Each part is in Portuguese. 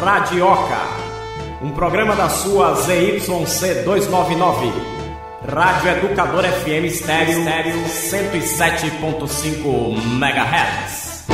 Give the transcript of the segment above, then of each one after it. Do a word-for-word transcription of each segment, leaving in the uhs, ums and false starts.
Radioca, um programa da sua Z Y C duzentos e noventa e nove, Rádio Educador F M Estéreo, Estéreo cento e sete ponto cinco megahertz.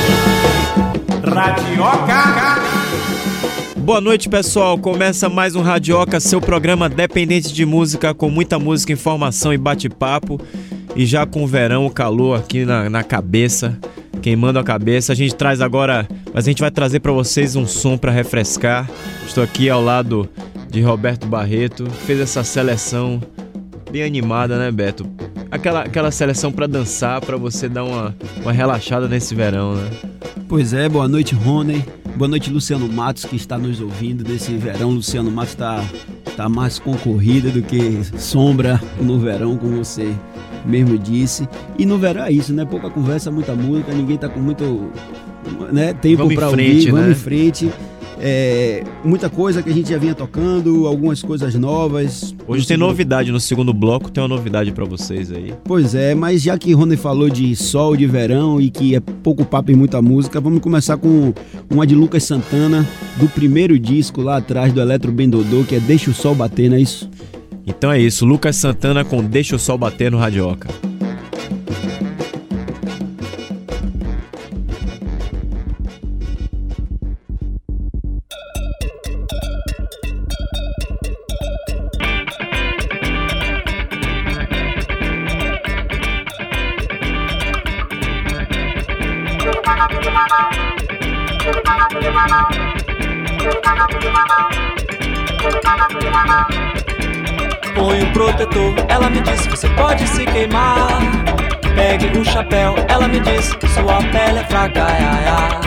Radioca. Boa noite, pessoal. Começa mais um Radioca, seu programa dependente de música, com muita música, informação e bate-papo. E já com o verão, o calor aqui na, na cabeça, queimando a cabeça. A gente traz agora, mas a gente vai trazer para vocês um som para refrescar. Estou aqui ao lado de Roberto Barreto, fez essa seleção bem animada, né, Beto? Aquela, aquela seleção para dançar, para você dar uma, uma relaxada nesse verão, né? Pois é, boa noite, Rony. Boa noite, Luciano Matos, que está nos ouvindo nesse verão. Luciano Matos está tá mais concorrida do que sombra no verão, como você mesmo disse. E no verão é isso, né? Pouca conversa, muita música, ninguém tá com muito, né, tempo para ouvir, vamos né? em frente. É, muita coisa que a gente já vinha tocando, algumas coisas novas. Hoje tem novidade no segundo bloco, tem uma novidade pra vocês aí. Pois é, mas já que Rony falou de sol, de verão e que é pouco papo e muita música, vamos começar com uma de Lucas Santana, do primeiro disco lá atrás do Eletro Bendodô, que é Deixa o Sol Bater, não é isso? Então é isso, Lucas Santana com Deixa o Sol Bater no Radioca. Põe o protetor, ela me disse, você pode se queimar. Pegue o chapéu, ela me disse, sua pele é fraca, ai, ai, ai.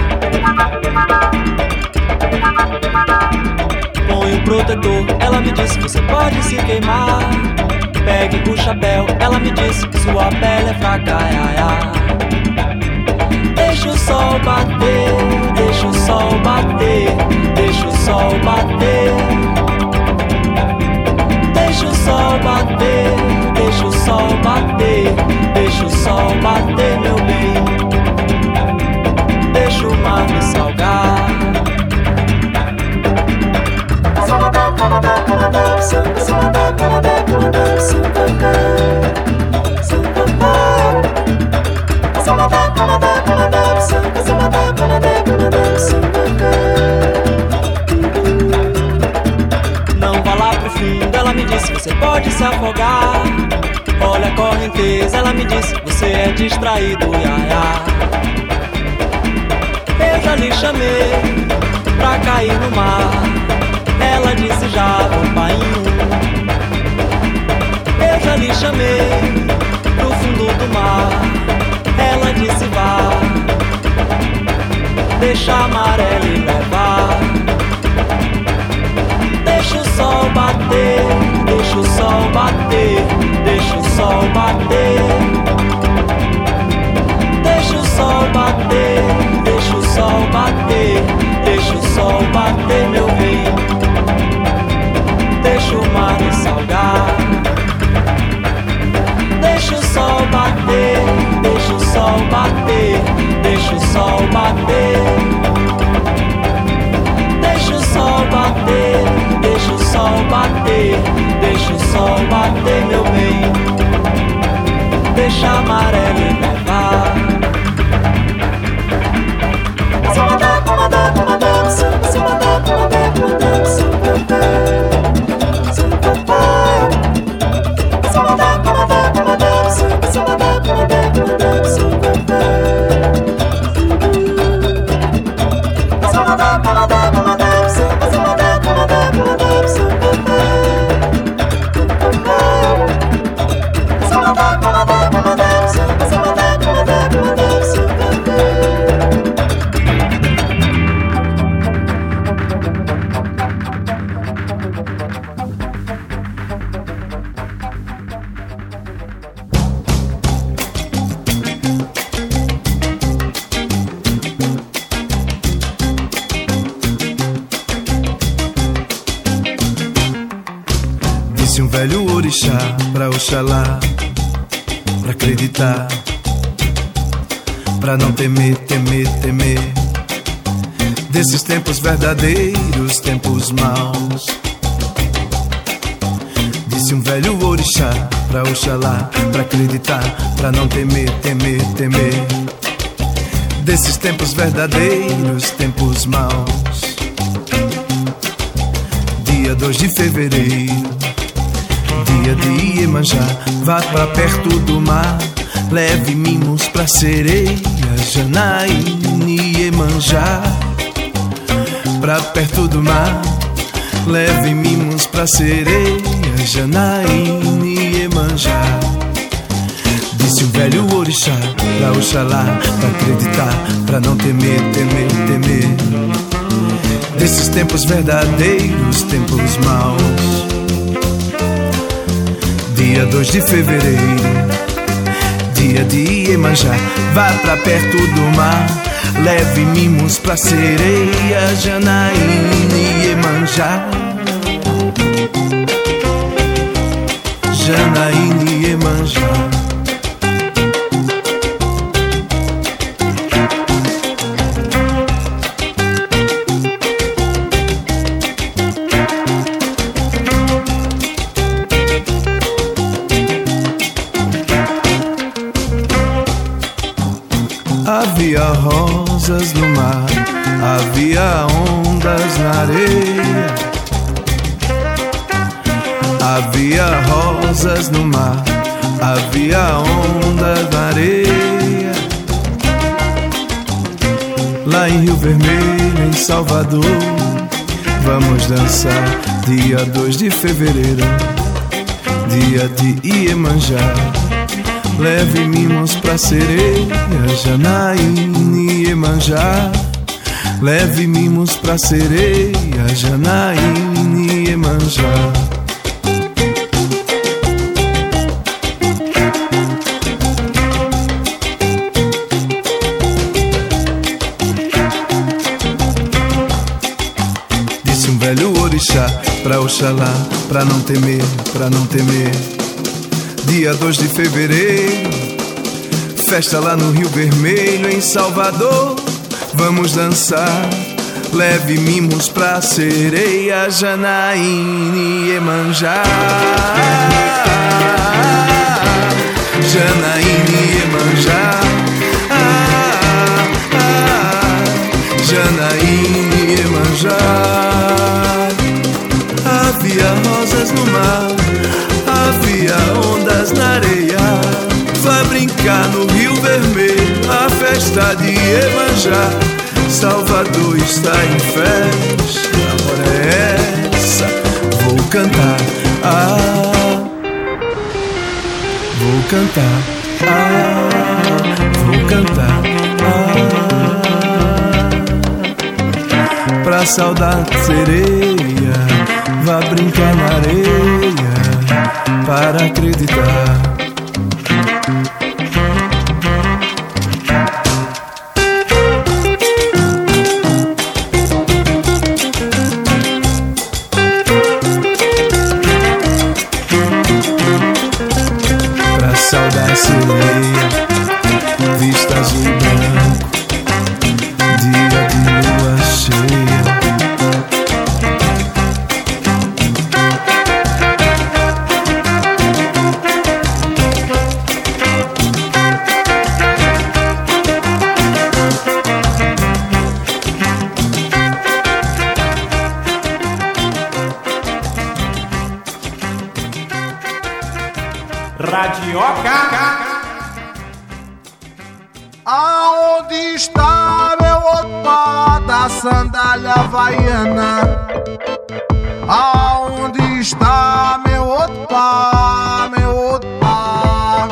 Põe o protetor, ela me disse, você pode se queimar. Pegue o chapéu, ela me disse, sua pele é fraca, ai, ai, ai. Deixa o sol bater, deixa o sol bater, deixa o sol bater. Deixa o sol bater, deixa o sol bater, deixa o sol bater, meu bem. Deixa o mar me salgar. Não vá lá pro fundo, ela me disse, você pode se afogar. Olha a correnteza, ela me disse, você é distraído, ia, ia. Eu já lhe chamei pra cair no mar. Ela disse, já vou, painho. Eu já lhe chamei pro fundo do mar. Ela disse, vá, deixa a maré lhe levar. Deixa o sol bater, deixa o sol bater, deixa o sol bater. Deixa o sol bater, deixa o sol bater, deixa o sol bater, meu bem. Deixa o mar me salgar. Deixa o sol bater, deixa o sol bater, deixa o sol bater. Deixa o sol bater, deixa o sol bater, deixa o sol bater, meu bem. Deixa a maré me levar. Disse um velho orixá pra Oxalá, pra acreditar, pra não temer, temer, temer. desses tempos verdadeiros, tempos maus. Disse um velho orixá pra Oxalá, pra acreditar, pra não temer, temer, temer. Desses tempos verdadeiros, tempos maus. Dia dois de fevereiro, dia de Iemanjá, vá pra perto do mar, leve mimos pra sereia, Janaína e Iemanjá. Pra perto do mar, leve mimos pra sereia, Janaína e Iemanjá. Disse o velho orixá pra Oxalá, pra acreditar, pra não temer, temer, temer. Desses tempos verdadeiros, tempos maus. Dia dois de fevereiro, dia de Iemanjá, vá pra perto do mar, leve mimos pra sereia, Janaína e Iemanjá. Janaína e Iemanjá. Havia rosas no mar, havia ondas na areia. Havia rosas no mar, havia ondas na areia. Lá em Rio Vermelho, em Salvador, vamos dançar dia dois de fevereiro, dia de Iemanjá. Leve mimos pra sereia, Janaína e Iemanjá. Leve mimos pra sereia, Janaína e Iemanjá. Disse um velho orixá pra Oxalá, pra não temer, pra não temer. Dia dois de fevereiro, festa lá no Rio Vermelho, em Salvador. Vamos dançar, leve mimos pra sereia, Janaína e Iemanjá. Janaína e Iemanjá. Janaína e Iemanjá. Havia rosas no mar, havia ondas na areia. Vai brincar no Rio Vermelho, a festa de Iemanjá. Salvador está em festa, a hora é essa. Vou cantar, ah, vou cantar, ah, vou cantar, ah. Pra saudar sereia, vá brincar na areia, para acreditar. Pra saudar sereia, vista azul e branco, dia de lua cheia. Radioca. Aonde está meu outro pá da sandália havaiana? Aonde está meu outro pá, meu outro pá?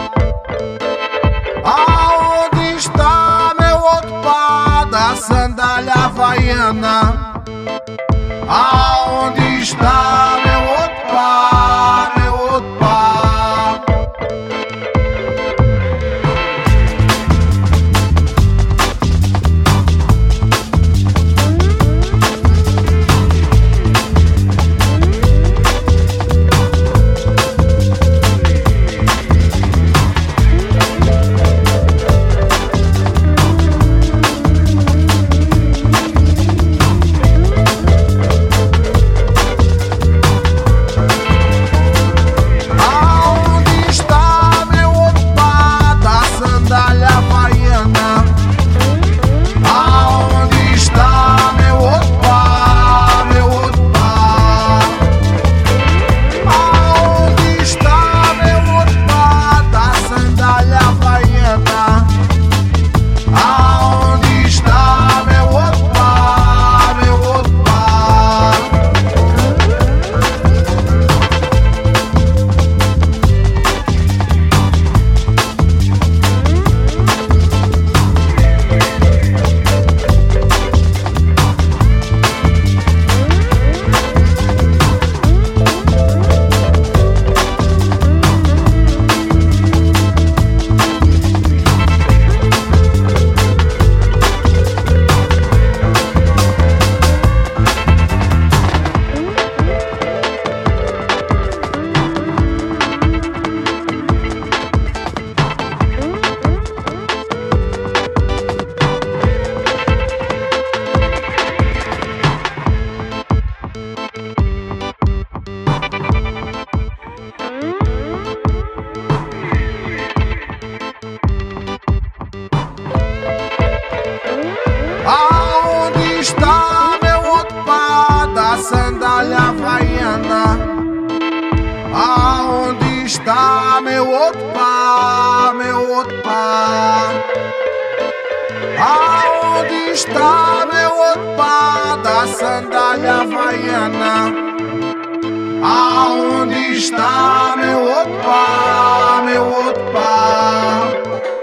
Aonde está meu outro pá da sandália havaiana? Aonde está meu outro pá, meu outro pá? meu opa, meu opa? Aonde está meu opa da sandália havaiana? Aonde está meu opa, meu opa?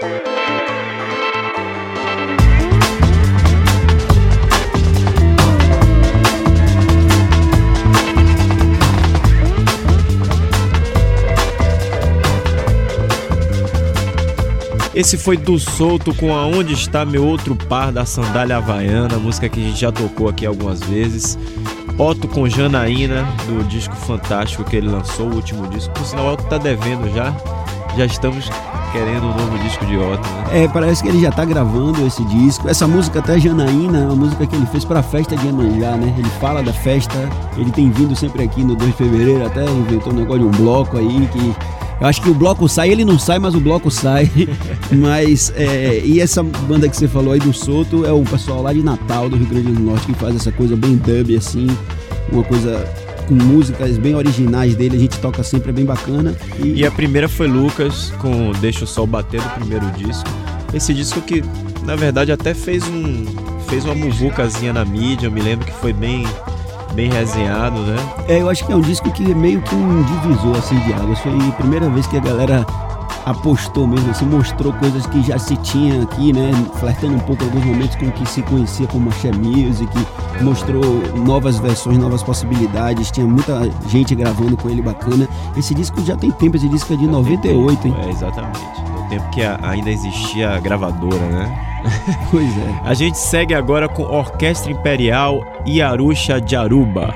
Esse foi do Souto com Aonde Está Meu Outro Par da Sandália Havaiana, música que a gente já tocou aqui algumas vezes. Otto com Janaína, do disco fantástico que ele lançou, o último disco. Por sinal, o Otto tá devendo já, já estamos querendo um novo disco de Otto, né? É, parece que ele já tá gravando esse disco. Essa música até Janaína é uma música que ele fez pra festa de Iemanjá, né? Ele fala da festa, ele tem vindo sempre aqui no dois de fevereiro, até inventou um negócio de um bloco aí que... Eu acho que o bloco sai, ele não sai, mas o bloco sai. Mas, é, e essa banda que você falou aí do Souto é o pessoal lá de Natal, do Rio Grande do Norte, que faz essa coisa bem dub, assim, uma coisa com músicas bem originais dele, a gente toca sempre, é bem bacana. E, e a primeira foi Lucas, com Deixa o Sol Bater, do primeiro disco. Esse disco que, na verdade, até fez, um, fez uma muvucazinha na mídia, eu me lembro que foi bem... bem resenhado, né? É, eu acho que é um disco que é meio que um divisor, assim, de águas. Foi a primeira vez que a galera apostou mesmo, assim, mostrou coisas que já se tinha aqui, né? Flertando um pouco em alguns momentos com o que se conhecia como Axé Music, mostrou novas versões, novas possibilidades, tinha muita gente gravando com ele bacana. Esse disco já tem tempo, esse disco é de noventa e oito, hein? É, exatamente. No tempo que ainda existia a gravadora, né? Pois é. A gente segue agora com Orquestra Imperial e Arusha de Aruba.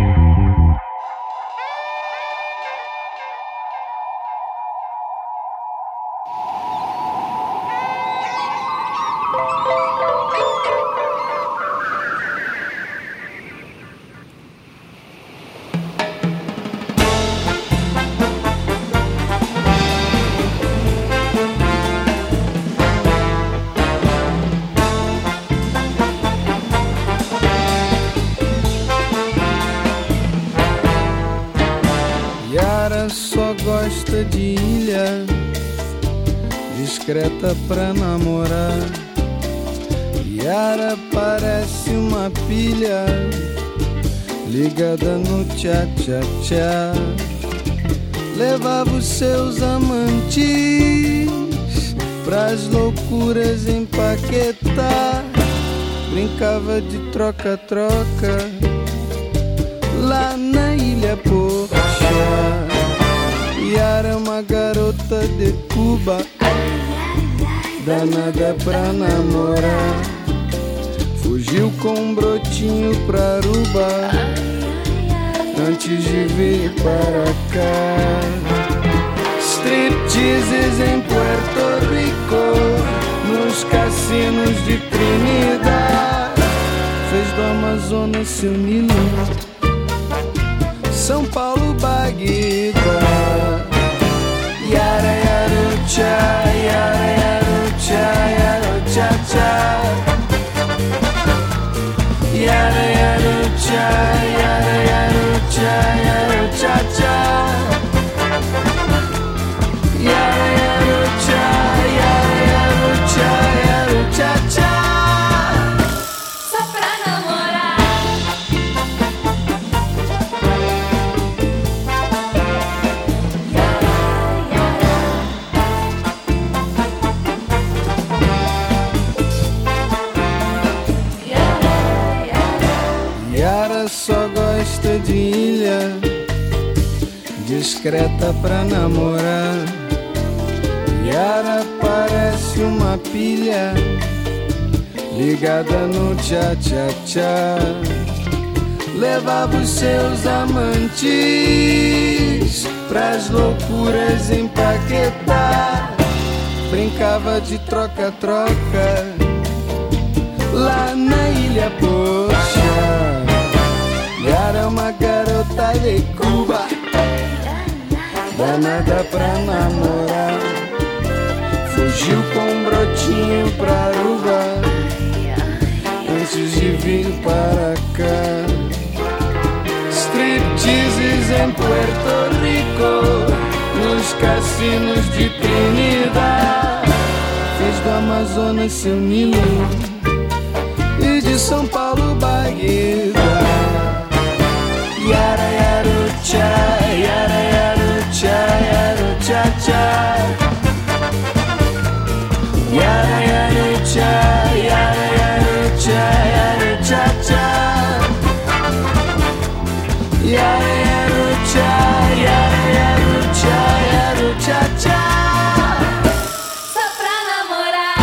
Gosta de ilha, discreta pra namorar. Yara parece uma pilha, ligada no tchá-tchá-tchá. Levava os seus amantes pras loucuras empaquetar. Brincava de troca-troca lá na Ilha Porchá. Yara é uma garota de Cuba, danada pra namorar. Fugiu com um brotinho pra Aruba antes de vir para cá. Stripteases em Puerto Rico, nos cassinos de Trinidad. Fez do Amazonas seu Nilo, São Paulo, Bagdá. Yara, yara, tchá, yara, yara, tchá, yara, tchá, tchá. Yara, yara, tchá, yara, yara, tchá, yara, tchá, tchá. Yara, yara, tchá, yara, yara, tchá, yara, tchá, tchá. Só pra namorar. Yara só gosta de ilha, discreta pra namorar. Yara parece uma pilha, ligada no tchá-tchá-tchá. Levava os seus amantes pras loucuras empaquetar. Brincava de troca-troca lá na Ilha Porchá. Yara é uma garota de Cuba, danada pra namorar. Fugiu com um brotinho pra Aruba antes de vir para cá. Stripteases em Puerto Rico, nos cassinos de Trinidad, fez do Amazonas seu Nilo e de São Paulo Bahia. Yara yara cha, yara yara cha, yara cha cha. Yara yara cha, yara yara cha, yara cha cha. Yara yara cha, yara yara cha, yara cha cha. Só pra namorar.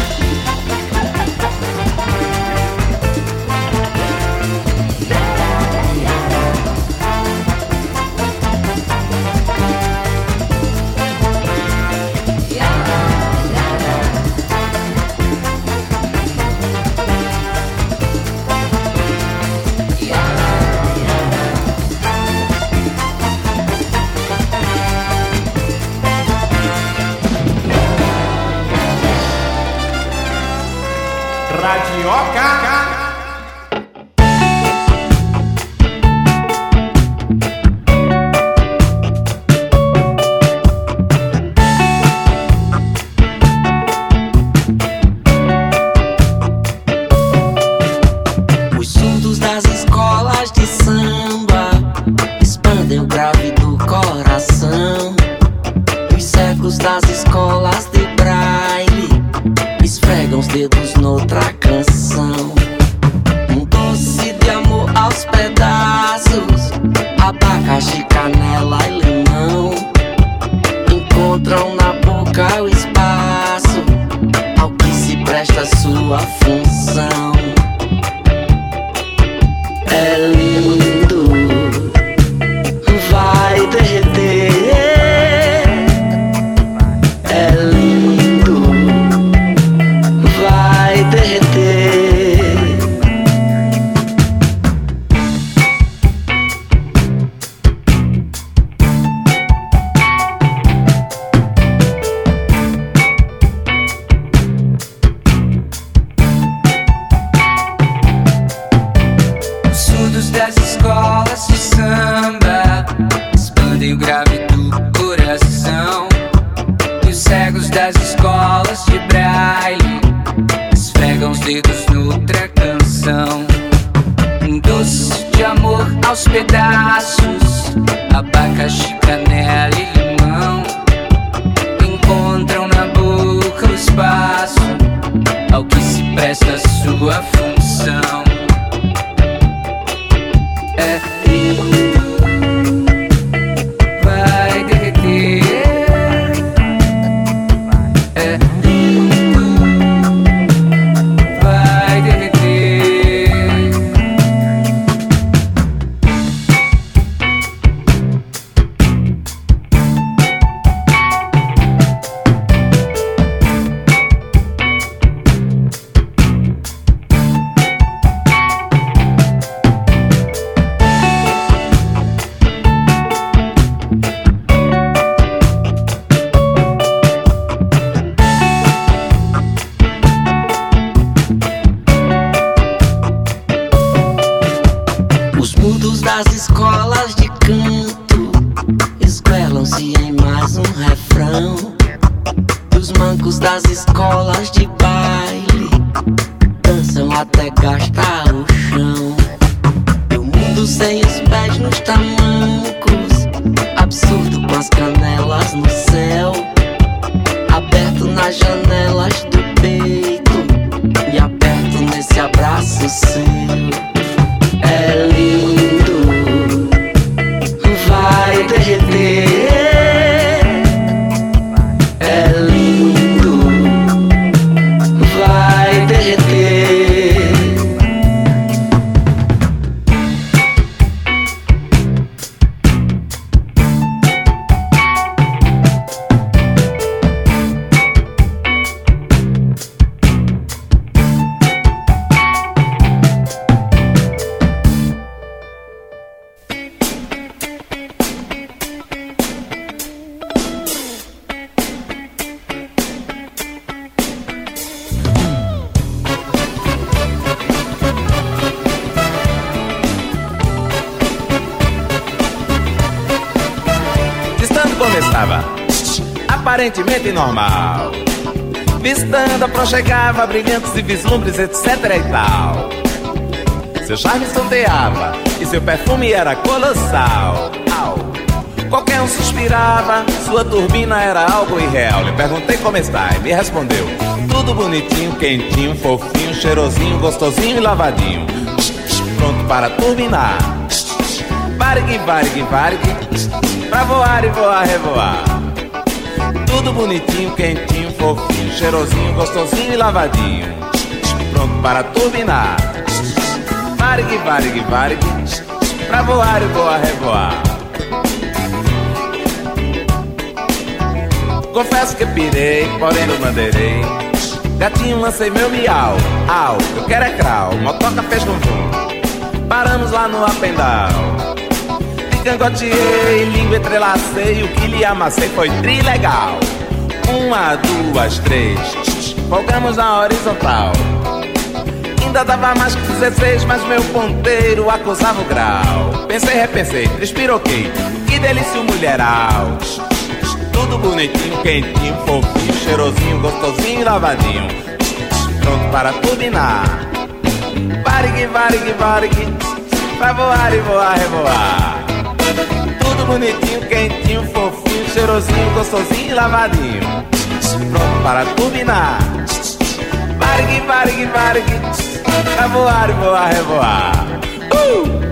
Radioca. Os surdos das escolas de samba expandem o grave do coração. Os cegos das escolas de braille esfregam os dedos noutra canção. Um doce de amor aos pedaços, abacaxi, canela e limão encontram na boca o espaço ao que se presta sua função. É lindo, vai derreter. É lindo, vai derreter. Os surdos das escolas de samba expandem o grave do coração. E os cegos das escolas de braille esfregam os dedos noutra canção. Um doce de amor aos pedaços, abacaxi, canela e limão encontram na boca o espaço ao que se presta sua função. É lindo, vai derreter. É lindo, vai derreter. Os mudos das escolas de canto esguelam-se em mais um refrão. E os mancos das escolas de baile dançam até gastar o chão. E o mundo sem os pés nos tamancos, absurdo com as canelas no céu, aberto nas janelas do peito e aberto nesse abraço seu. É lindo, vai derreter. É lindo, vai derreter. aparentemente normal, visitando aproxegava brilhantes e vislumbres, etc e tal. Seu charme sondeava e seu perfume era colossal. Au. Qualquer um se inspirava, sua turbina era algo irreal. Lhe perguntei como está e me respondeu: tudo bonitinho, quentinho, fofinho, cheirosinho, gostosinho e lavadinho. Pronto para turbinar. Varig, varig, varig, pra voar e voar, revoar. Tudo bonitinho, quentinho, fofinho, cheirosinho, gostosinho e lavadinho. Pronto para turbinar. Varig, varig, varig, pra voar e voar, revoar. Confesso que pirei, porém não manderei. Gatinho, lancei meu miau. Au, eu quero é crau. Motoca fez vum vum. Paramos lá no Apendal. Cangoteei, língua entrelacei, o que lhe amassei foi trilegal. Uma, duas, três, folgamos na horizontal. Ainda dava mais que dezesseis, mas meu ponteiro acusava o grau. Pensei, repensei, despiroquei, que delícia o mulheral. Tudo bonitinho, quentinho, fofinho, cheirosinho, gostosinho e lavadinho. Pronto para turbinar. Varig, varig, varig, pra voar e voar, revoar. Tudo bonitinho, quentinho, fofinho, cheirosinho, gostosinho e lavadinho. Pronto para turbinar. Varig, varig, varig, pra voar e voar, revoar. Uh!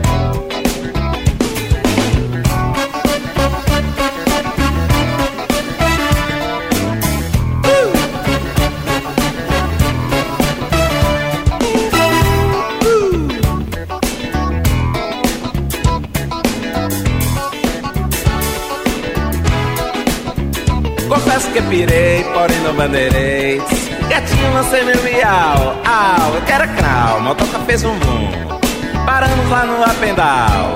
Confesso que pirei, porém não bandeirei. Gatinho, lancei meu miau. Au, eu quero crau. Motoca fez um vum. Paramos lá no Apendal.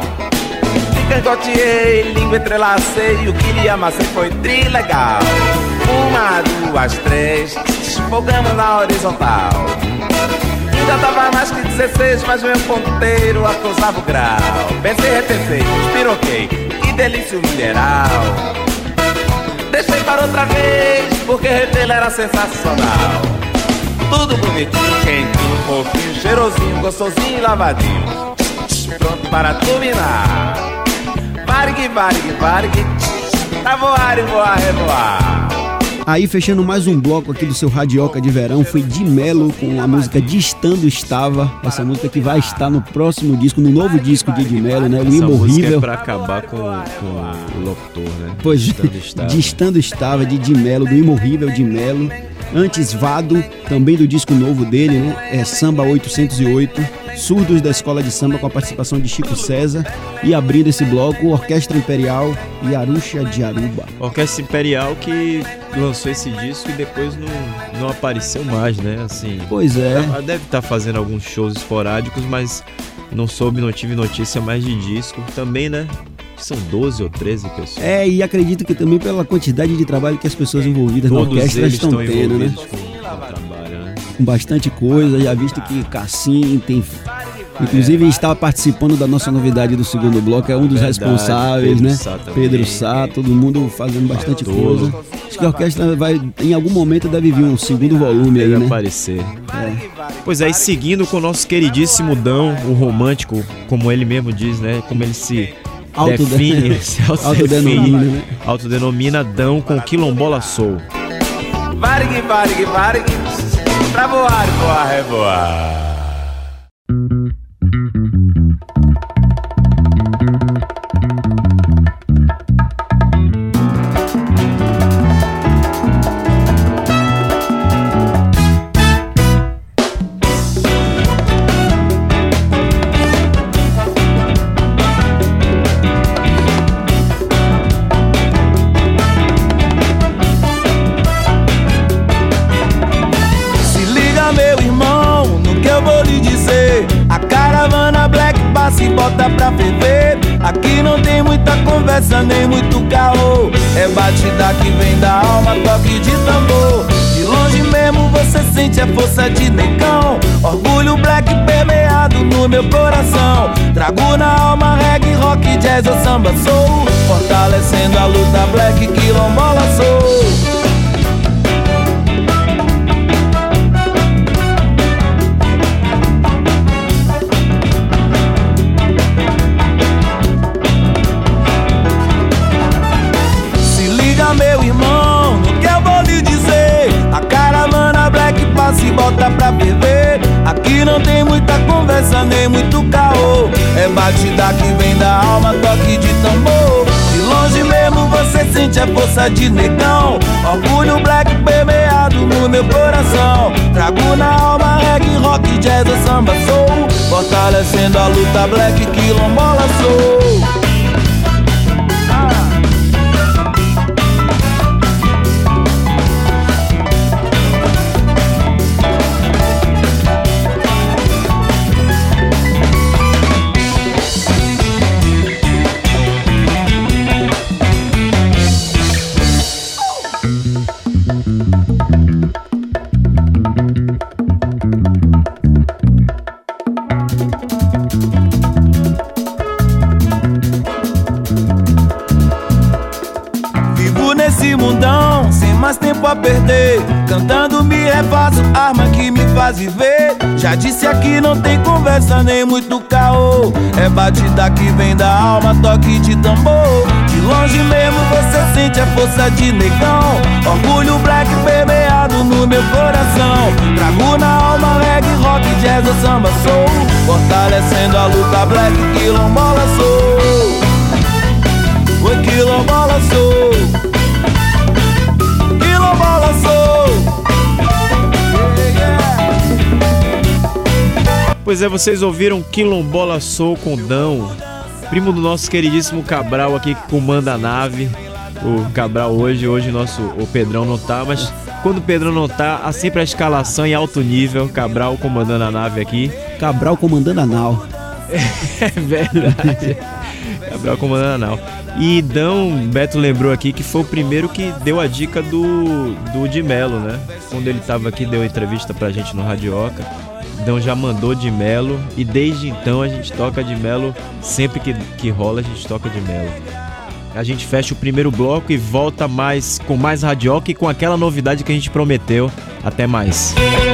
Cangoteei, língua entrelacei, o que lhe amassei foi trilegal. Uma, duas, três, folgamos na horizontal. Ainda dava mais que dezesseis, mas meu ponteiro acusava o grau. Pensei, repensei, espiroquei, que delícia o mineral. Deixei para outra vez, porque retê-lo era sensacional. Tudo bonitinho, quentinho, fofinho, cheirosinho, gostosinho e lavadinho. Pronto para turbinar. Varig, varig, varig, pra voar e voar, revoar. Aí, fechando mais um bloco aqui do seu Radioca de Verão, foi Di Mello com a música Distando Estava. Essa música que vai estar no próximo disco, no novo disco de Di Mello, né? O Essa Imorrível. música é pra acabar com, com o locutor, né? Pois, Distando Estava. Distando Estava, de Di Mello, do Imorrível Di Mello. Antes, Vado, também do disco novo dele, né? É Samba oitocentos e oito. Surdos da Escola de Samba, com a participação de Chico César. E abrindo esse bloco, Orquestra Imperial e Arusha de Aruba. Orquestra Imperial que lançou esse disco e depois não, não apareceu mais, né? Assim, pois é. Ela deve estar fazendo alguns shows esporádicos, mas não soube, não tive notícia mais de disco. Também, né? São doze ou treze pessoas. É, e acredito que também pela quantidade de trabalho que as pessoas envolvidas Todos na orquestra eles estão, estão tendo, né? Com, com trabalho, né? Com bastante coisa, já visto que Cassim tem... Inclusive estava participando da nossa novidade do segundo bloco, é um dos Verdade, responsáveis, Pedro né? Sá também. Pedro Sá, todo mundo fazendo bastante Bartolo. coisa. Acho que a orquestra vai, em algum momento deve vir um segundo volume aí, Deve né? aparecer. É. Pois aí, seguindo com o nosso queridíssimo Dão, o romântico, como ele mesmo diz, né? Como ele se Auto define, se autodenomina, autodefine, né? autodenomina Dão com Quilombola Soul. Varig, varig, varig, pra voar, voar, revoar. Se bota pra ferver, aqui não tem muita conversa nem muito caô. É batida que vem da alma, toque de tambor. De longe mesmo você sente a força de negão. Orgulho black permeado no meu coração. Trago na alma reggae, rock, jazz ou samba soul. Fortalecendo a luta black, quilombola sou. Meu irmão, no que eu vou lhe dizer, a caravana black passa e bota pra ferver. Aqui não tem muita conversa, nem muito caô. É batida que vem da alma, toque de tambor. De longe mesmo você sente a força de negão. Orgulho black permeado no meu coração. Trago na alma reggae, rock, jazz ou samba soul. Fortalecendo a luta black, quilombola sou. A perder, cantando me refaço, arma que me faz viver. Já disse aqui não tem conversa nem muito caô. É batida que vem da alma, toque de tambor. De longe mesmo você sente a força de negão. Orgulho black permeado no meu coração. Trago na alma reggae, rock, jazz ou samba soul. Fortalecendo a luta black, quilombola sou. Oi, quilombola sou. Quilombola sou. Pois é, vocês ouviram Quilombola Soul com Dão, primo do nosso queridíssimo Cabral aqui que comanda a nave. O Cabral hoje, hoje nosso, o Pedrão não tá, mas quando o Pedrão não tá, há sempre a escalação em alto nível. Cabral comandando a nave aqui. Cabral comandando a nau. É verdade. Cabral comandando a nau. E Dão, Beto lembrou aqui que foi o primeiro que deu a dica do, do de Melo, né? Quando ele tava aqui, deu entrevista pra gente no Radioca. Dão já mandou de Melo e desde então a gente toca de Melo. Sempre que, que rola a gente toca de Melo. A gente fecha o primeiro bloco e volta mais com mais Radioca e com aquela novidade que a gente prometeu. Até mais.